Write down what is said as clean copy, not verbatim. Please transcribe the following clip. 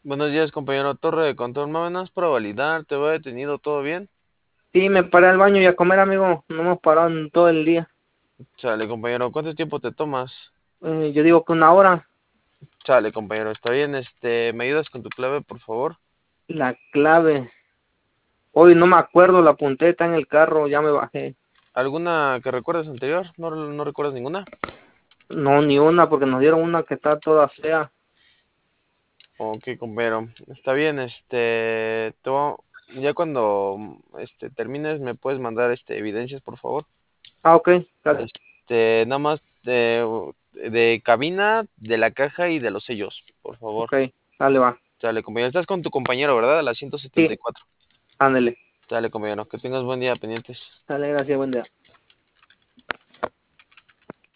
Buenos días, compañero Torre de Control. Más o menos para validar, te voy detenido, ¿todo bien? Sí, me paré al baño y a comer, amigo. No hemos parado en todo el día. Chale, compañero, ¿cuánto tiempo te tomas? Yo digo que una hora. Chale, compañero, está bien. ¿Me ayudas con tu clave, por favor? La clave. Hoy no me acuerdo, la apunté, está en el carro, ya me bajé. ¿Alguna que recuerdes anterior? ¿No recuerdas ninguna? No, ni una, porque nos dieron una que está toda fea. Ok, compañero, está bien. Ya cuando termines, me puedes mandar evidencias, por favor. Ah, ok, dale. Nada más de cabina, de la caja y de los sellos, por favor. Ok, dale, va. Chale, compañero, estás con tu compañero, ¿verdad? A las Sí, 174. ándale. Dale, compañero, que tengas buen día pendientes. Dale, gracias, buen día.